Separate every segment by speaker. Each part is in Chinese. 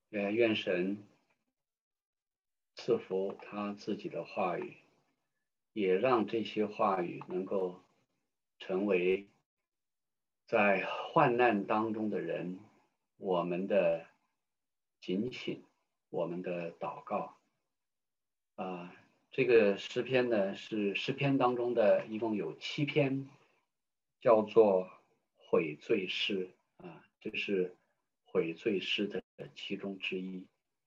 Speaker 1: 也愿神赐福他自己的话语，也让这些话语能够成为在患难当中的人我们的警醒，我们的祷告。这个诗篇呢是诗篇当中的一共有7篇，叫做悔罪诗这是悔罪诗的其中之一。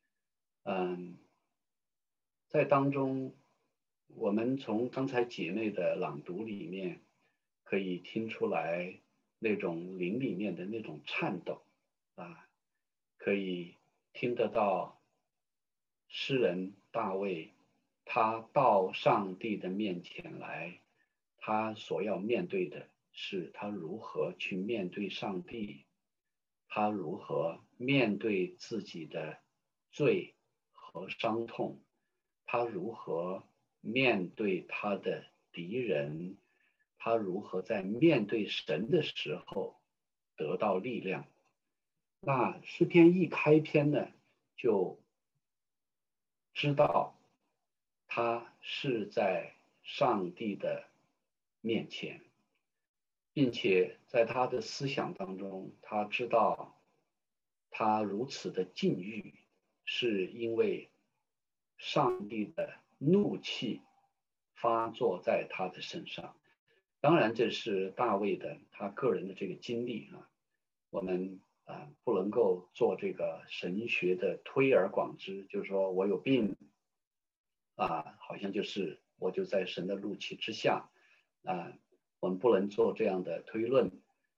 Speaker 1: 在当中，我们从刚才几内的朗读里面，可以听出来那种灵里面的那种颤抖可以听得到诗人大卫，他到上帝的面前来，他所要面对的是他如何去面对上帝，他如何面对自己的罪和伤痛，他如何面对他的敌人，他如何在面对神的时候得到力量。那诗篇一开篇呢，就知道他是在上帝的面前，并且在他的思想当中，他知道他如此的境遇，是因为上帝的怒气发作在他的身上。当然，这是大卫的他个人的这个经历我们不能够做这个神学的推而广之，就是说我有病好像就是我就在神的怒气之下我们不能做这样的推论。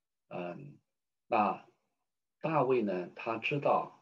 Speaker 1: 那大卫呢，他知道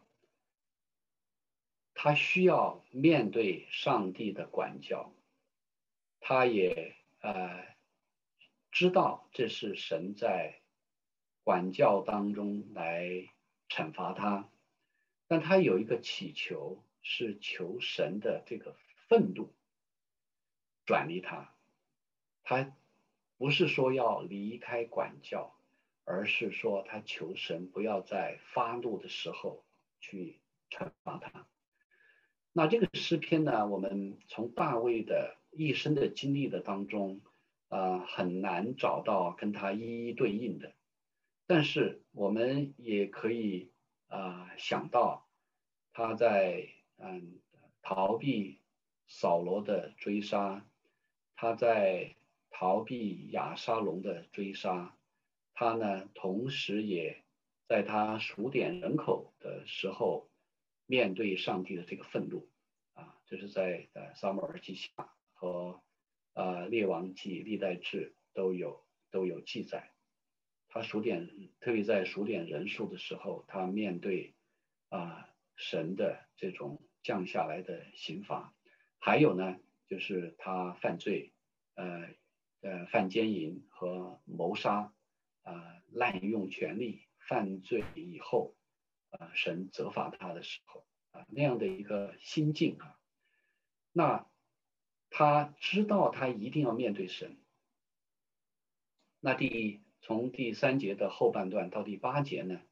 Speaker 1: 他需要面对上帝的管教，他也知道这是神在管教当中来惩罚他，但他有一个祈求，是求神的这个愤怒转离他。他不是说要离开管教，而是说他求神不要在发怒的时候去惩罚他。那这个诗篇呢，我们从大卫的一生的经历的当中很难找到跟他一一对应的，但是我们也可以想到他在逃避扫罗的追杀，他在逃避亚沙龙的追杀，他呢同时也在他数点人口的时候面对上帝的这个愤怒这是在撒母耳记下和列王记历代志都有记载。他特别在数点人数的时候，他面对神的这种降下来的刑罚。还有呢，就是他犯罪，犯奸淫和谋杀，滥用权力犯罪以后，神责罚他的时候那样的一个心境那他知道他一定要面对神。那从第3节的后半段到第8节呢，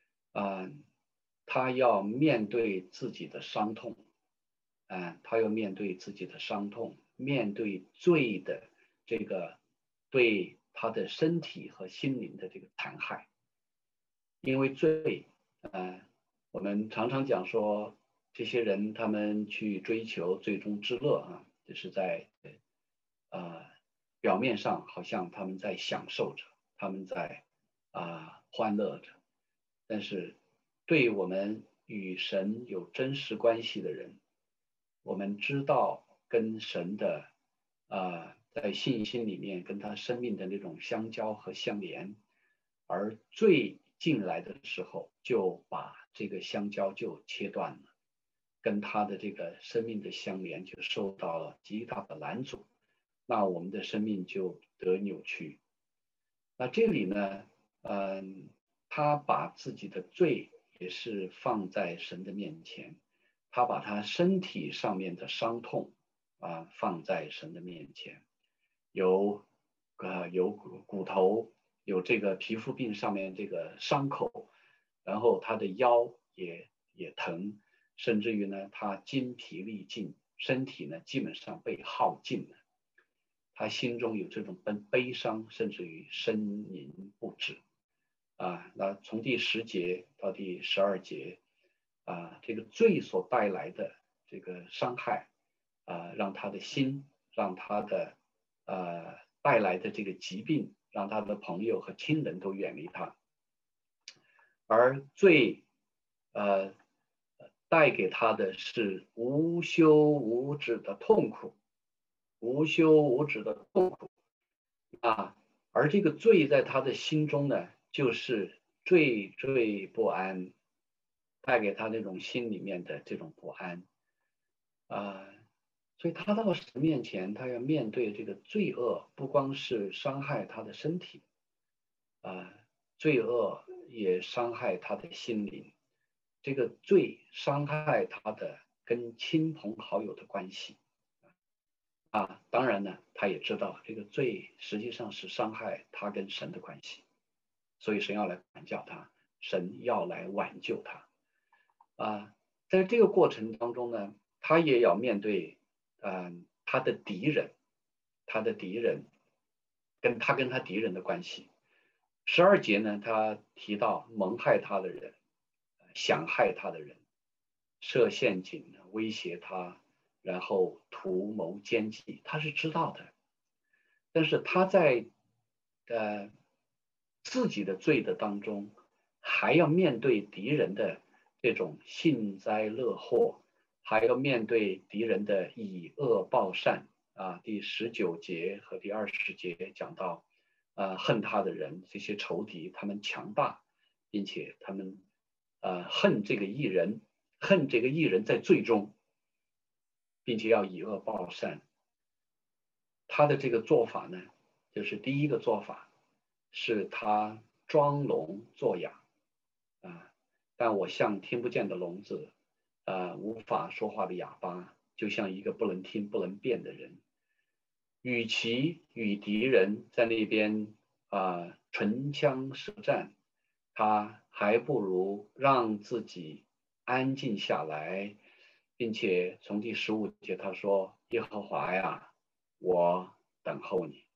Speaker 1: 他要面对自己的伤痛，他要面对自己的伤痛，面对罪的这个对他的身体和心灵的这个残害。因为罪，我们常常讲说，这些人他们去追求最终之乐就是在表面上好像他们在享受着，他们在欢乐着，但是对我们与神有真实关系的人，我们知道跟神的在信心里面跟他生命的那种相交和相连，而罪进来的时候就把这个相交就切断了，跟他的这个生命的相连就受到了极大的拦阻，那我们的生命就得扭曲。那这里呢他把自己的罪也是放在神的面前，他把他身体上面的伤痛放在神的面前，有骨头，有这个皮肤病上面这个伤口，然后他的腰也疼， 甚至于呢，他筋疲力尽，身体呢基本上被耗尽了，他心中有这种悲伤，甚至于呻吟不止。那从第10节到第12节，这个罪所带来的这个伤害，让他的心，让他的带来的这个疾病，让他的朋友和亲人都远离他，而罪带给他的是无休无止的痛苦，无休无止的痛苦而这个罪在他的心中呢，就是惴惴不安，带给他那种心里面的这种不安所以他到神面前，他要面对这个罪恶，不光是伤害他的身体罪恶也伤害他的心灵。这个罪伤害他的跟亲朋好友的关系当然呢，他也知道这个罪实际上是伤害他跟神的关系，所以神要来管教他，神要来挽救他在这个过程当中呢，他也要面对他的敌人跟他敌人的关系。12节呢，他提到蒙害他的人，想害他的人，设陷阱威胁他，然后图谋奸计，他是知道的。但是他在自己的罪的当中，还要面对敌人的这种幸灾乐祸，还要面对敌人的以恶报善第19节和第20节讲到恨他的人，这些仇敌他们强大，并且他们恨这个义人在罪中，并且要以恶报善。他的这个做法呢，就是第一个做法是他装聋作哑但我像听不见的聋子无法说话的哑巴，就像一个不能听不能辨的人。与其与敌人在那边唇枪舌战，他还不如让自己安静下来，并且从第15节他说：耶和华呀，我等候你。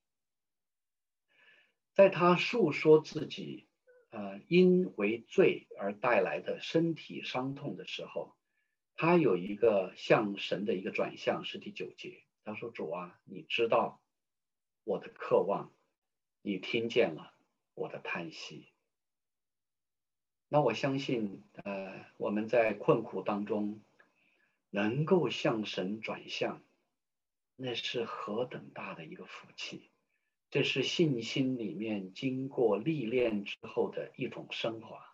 Speaker 1: 在他述说自己因为罪而带来的身体伤痛的时候，他有一个向神的一个转向，是第9节。他说：主啊，你知道我的渴望，你听见了我的叹息。那我相信我们在困苦当中能够向神转向，那是何等大的一个福气。这是信心里面经过历练之后的一种升华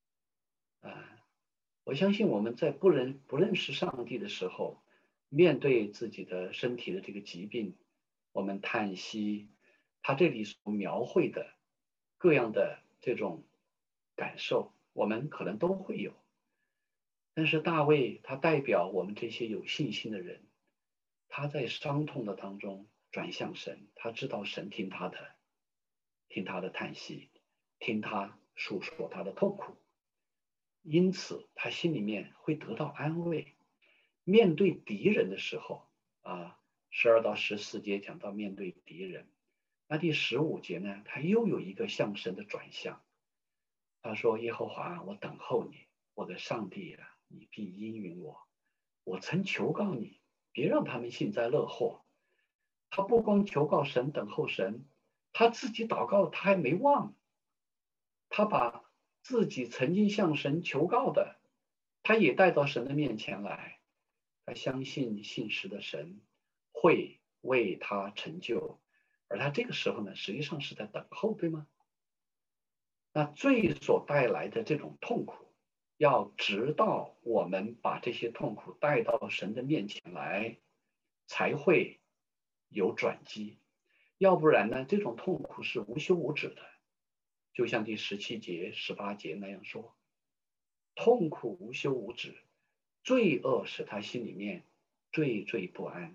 Speaker 1: 我相信我们在不认识上帝的时候，面对自己的身体的这个疾病，我们叹息，他这里所描绘的各样的这种感受，我们可能都会有。但是大卫他代表我们这些有信心的人，他在伤痛的当中转向神，他知道神听他的叹息，听他诉说他的痛苦，因此他心里面会得到安慰。面对敌人的时候12到14节讲到面对敌人，那第15节呢，他又有一个向神的转向。他说：耶和华，我等候你，我的上帝啊，你必应允我。我曾求告你，别让他们幸灾乐祸。他不光求告神，等候神，他自己祷告他还没忘，他把自己曾经向神求告的，他也带到神的面前来。他相信信实的神会为他成就，而他这个时候呢，实际上是在等候，对吗？那罪所带来的这种痛苦，要直到我们把这些痛苦带到神的面前来，才会有转机。要不然呢，这种痛苦是无休无止的，就像第17节、18节那样说，痛苦无休无止，罪恶使他心里面惴惴不安。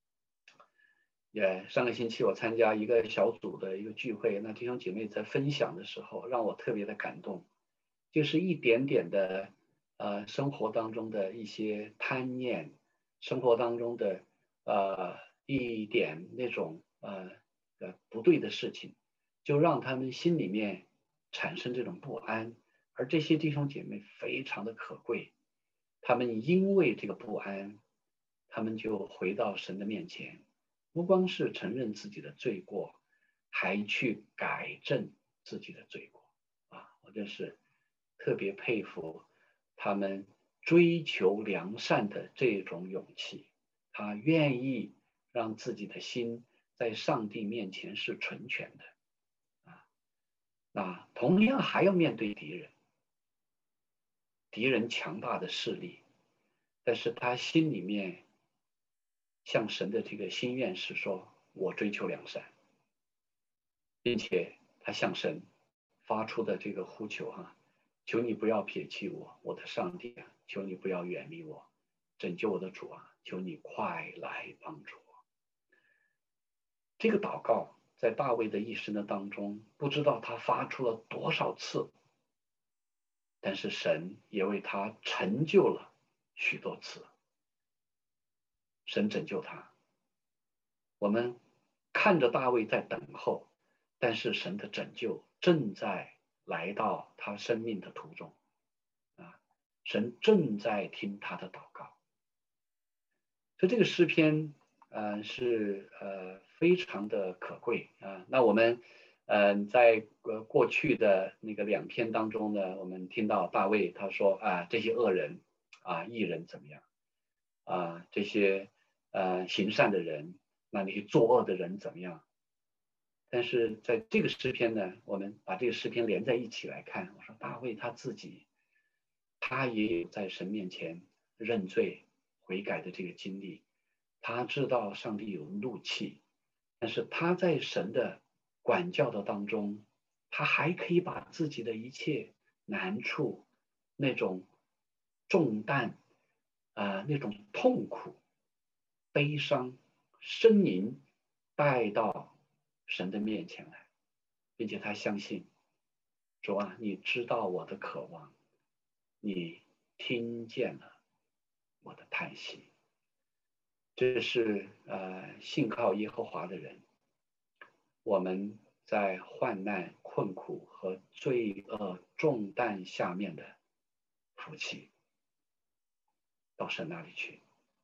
Speaker 1: 上个星期我参加一个小组的一个聚会，那弟兄姐妹在分享的时候让我特别的感动，就是一点点的生活当中的一些贪念，生活当中的一点那种不对的事情，就让他们心里面产生这种不安，而这些弟兄姐妹非常的可贵，他们因为这个不安，他们就回到神的面前，不光是承认自己的罪过，还去改正自己的罪过啊！我真是特别佩服他们追求良善的这种勇气，他愿意让自己的心在上帝面前是纯全的啊。那同样还要面对敌人，敌人强大的势力，但是他心里面向神的这个心愿是说，我追求良善，并且他向神发出的这个呼求求你不要撇弃我，我的上帝啊，求你不要远离我，拯救我的主啊，求你快来帮助我。这个祷告在大卫的一生的当中，不知道他发出了多少次，但是神也为他成就了许多次，神拯救他。我们看着大卫在等候，但是神的拯救正在来到他生命的途中啊，神正在听他的祷告。所以这个诗篇是非常的可贵啊。那我们在过去的那个2篇当中呢，我们听到大卫他说这些恶人义人怎么样这些行善的人，那些作恶的人怎么样？但是在这个诗篇呢，我们把这个诗篇连在一起来看，我说大卫他自己，他也有在神面前认罪悔改的这个经历，他知道上帝有怒气，但是他在神的管教的当中，他还可以把自己的一切难处、那种重担那种痛苦、悲伤、呻吟带到神的面前来，并且他相信主啊，你知道我的渴望，你听见了我的叹息。这是信靠耶和华的人，我们在患难、困苦和罪恶重担下面的福气，到神那里去，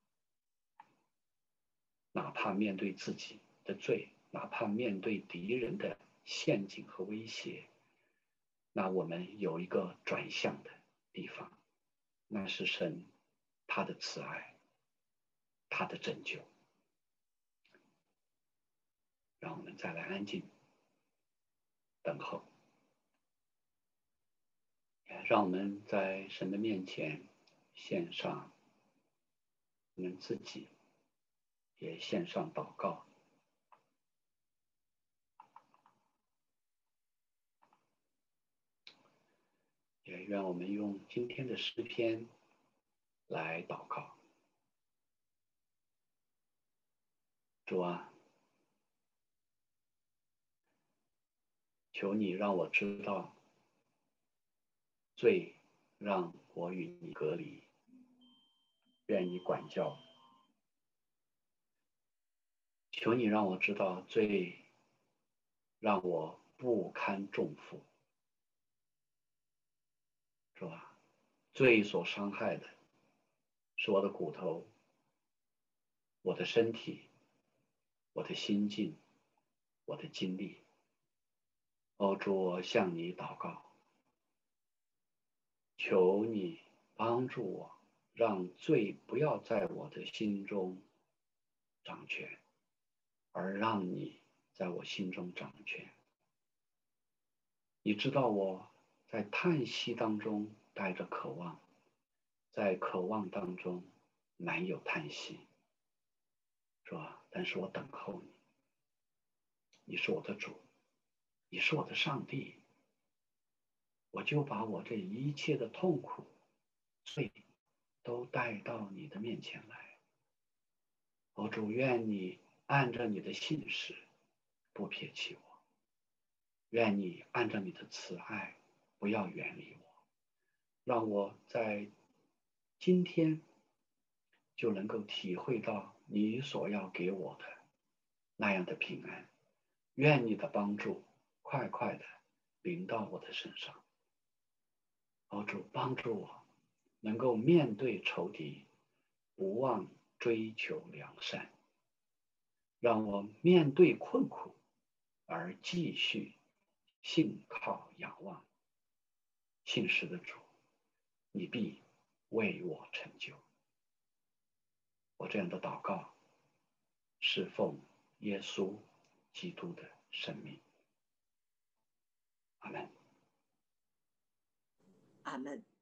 Speaker 1: 哪怕面对自己的罪，哪怕面对敌人的陷阱和威胁，那我们有一个转向的地方，那是神他的慈爱，他的拯救。让我们再来安静等候，让我们在神的面前献上我们自己，也献上祷告。也愿我们用今天的诗篇来祷告。主啊，求你让我知道罪让我与你隔离，愿你管教。求你让我知道罪让我不堪重负，是吧？罪所伤害的是我的骨头、我的身体、我的心境、我的经历。主，我向你祷告，求你帮助我，让罪不要在我的心中掌权，而让你在我心中掌权。你知道我在叹息当中带着渴望，在渴望当中满有叹息，是吧？但是我等候你，你是我的主，你是我的上帝，我就把我这一切的痛苦、罪都带到你的面前来。主，愿你按照你的信实不撇弃我，愿你按照你的慈爱不要远离我，让我在今天就能够体会到你所要给我的那样的平安。愿你的帮助快快的临到我的身上。主帮助我能够面对仇敌，不忘追求良善，让我面对困苦而继续信靠仰望。信实的主，你必为我成就。我这样的祷告是奉耶稣基督的生命。阿门。
Speaker 2: 阿门。